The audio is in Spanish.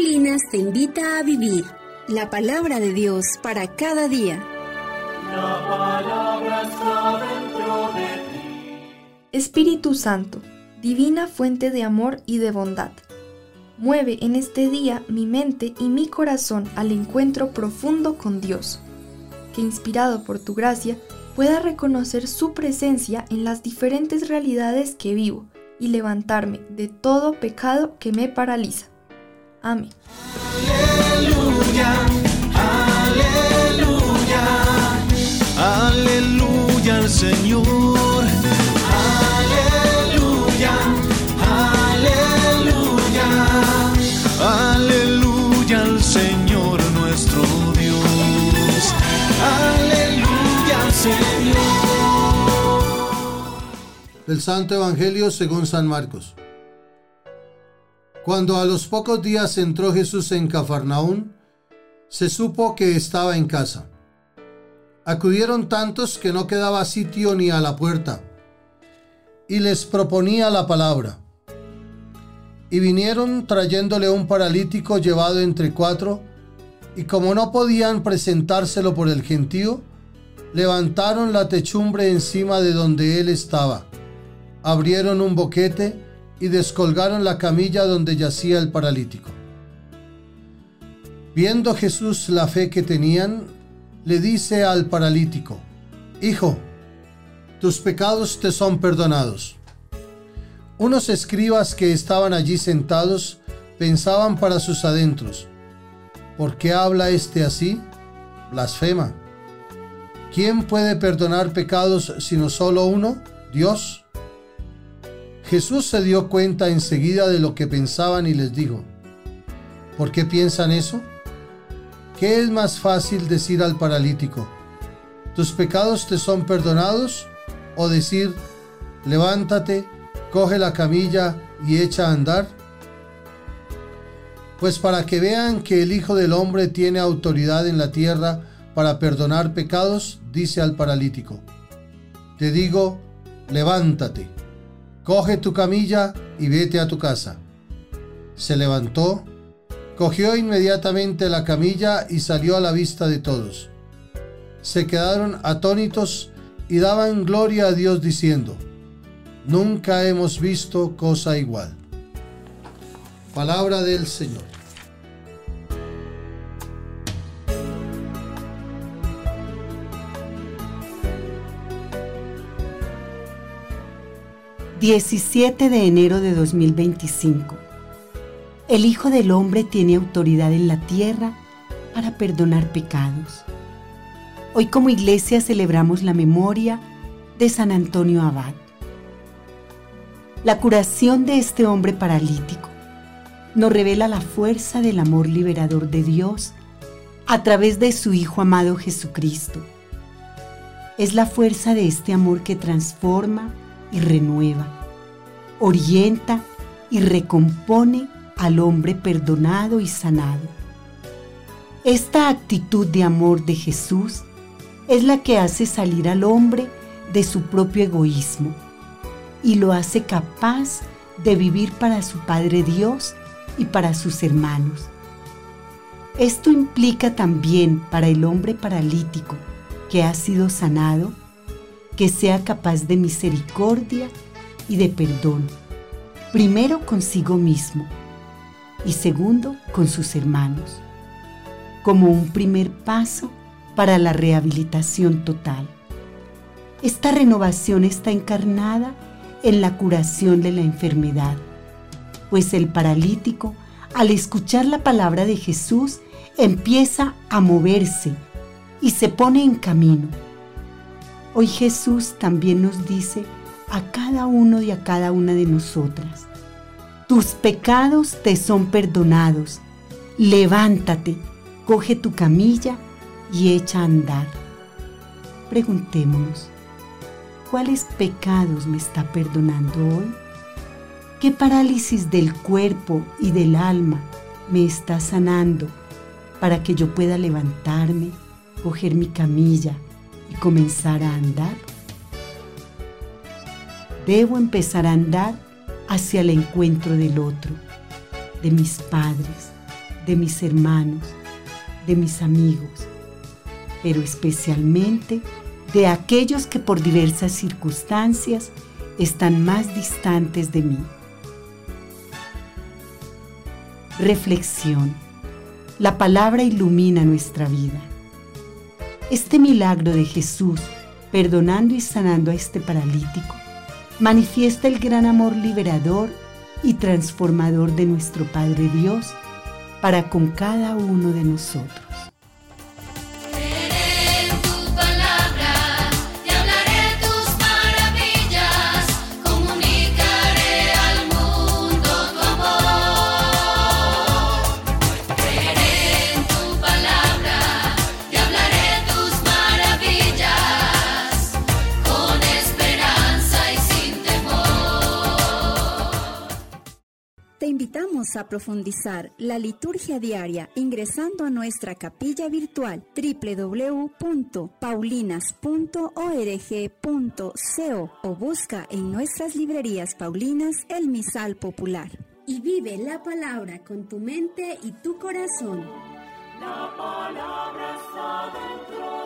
Paulinas te invita a vivir la palabra de Dios para cada día. La palabra está dentro de ti. Espíritu Santo, divina fuente de amor y de bondad, mueve en este día mi mente y mi corazón al encuentro profundo con Dios, que inspirado por tu gracia pueda reconocer su presencia en las diferentes realidades que vivo y levantarme de todo pecado que me paraliza. Amén. Aleluya, aleluya, aleluya al Señor. Aleluya, aleluya, aleluya al Señor nuestro Dios. Aleluya al Señor. Del Santo Evangelio según San Marcos. Cuando a los pocos días entró Jesús en Cafarnaún, se supo que estaba en casa. Acudieron tantos que no quedaba sitio ni a la puerta, y les proponía la palabra. Y vinieron trayéndole un paralítico llevado entre 4, y como no podían presentárselo por el gentío, levantaron la techumbre encima de donde él estaba, abrieron un boquete y descolgaron la camilla donde yacía el paralítico. Viendo Jesús la fe que tenían, le dice al paralítico: Hijo, tus pecados te son perdonados. Unos escribas que estaban allí sentados pensaban para sus adentros: ¿por qué habla este así? Blasfema. ¿Quién puede perdonar pecados sino solo uno, Dios? Jesús se dio cuenta enseguida de lo que pensaban y les dijo: ¿por qué piensan eso? ¿Qué es más fácil decir al paralítico: tus pecados te son perdonados? O decir: levántate, coge la camilla y echa a andar. Pues para que vean que el Hijo del Hombre tiene autoridad en la tierra para perdonar pecados, dice al paralítico: te digo, levántate, coge tu camilla y vete a tu casa. Se levantó, cogió inmediatamente la camilla y salió a la vista de todos. Se quedaron atónitos y daban gloria a Dios diciendo: nunca hemos visto cosa igual. Palabra del Señor. ...17 de enero de 2025... El Hijo del Hombre tiene autoridad en la tierra para perdonar pecados. Hoy como iglesia celebramos la memoria de San Antonio Abad. La curación de este hombre paralítico nos revela la fuerza del amor liberador de Dios a través de su Hijo amado Jesucristo. Es la fuerza de este amor que transforma y renueva, orienta y recompone al hombre perdonado y sanado. Esta actitud de amor de Jesús es la que hace salir al hombre de su propio egoísmo y lo hace capaz de vivir para su Padre Dios y para sus hermanos. Esto implica también para el hombre paralítico que ha sido sanado, que sea capaz de misericordia y de perdón, primero consigo mismo y segundo con sus hermanos, como un primer paso para la rehabilitación total. Esta renovación está encarnada en la curación de la enfermedad, pues el paralítico, al escuchar la palabra de Jesús, empieza a moverse y se pone en camino. Hoy Jesús también nos dice a cada uno y a cada una de nosotras: tus pecados te son perdonados, levántate, coge tu camilla y echa a andar. Preguntémonos: ¿cuáles pecados me está perdonando hoy? ¿Qué parálisis del cuerpo y del alma me está sanando para que yo pueda levantarme, coger mi camilla y comenzar a andar? Debo empezar a andar hacia el encuentro del otro, de mis padres, de mis hermanos, de mis amigos, pero especialmente de aquellos que por diversas circunstancias están más distantes de mí. Reflexión. La palabra ilumina nuestra vida. Este milagro de Jesús, perdonando y sanando a este paralítico, manifiesta el gran amor liberador y transformador de nuestro Padre Dios para con cada uno de nosotros. Te invitamos a profundizar la liturgia diaria ingresando a nuestra capilla virtual www.paulinas.org.co o busca en nuestras librerías paulinas el Misal Popular. Y vive la palabra con tu mente y tu corazón. La palabra está dentro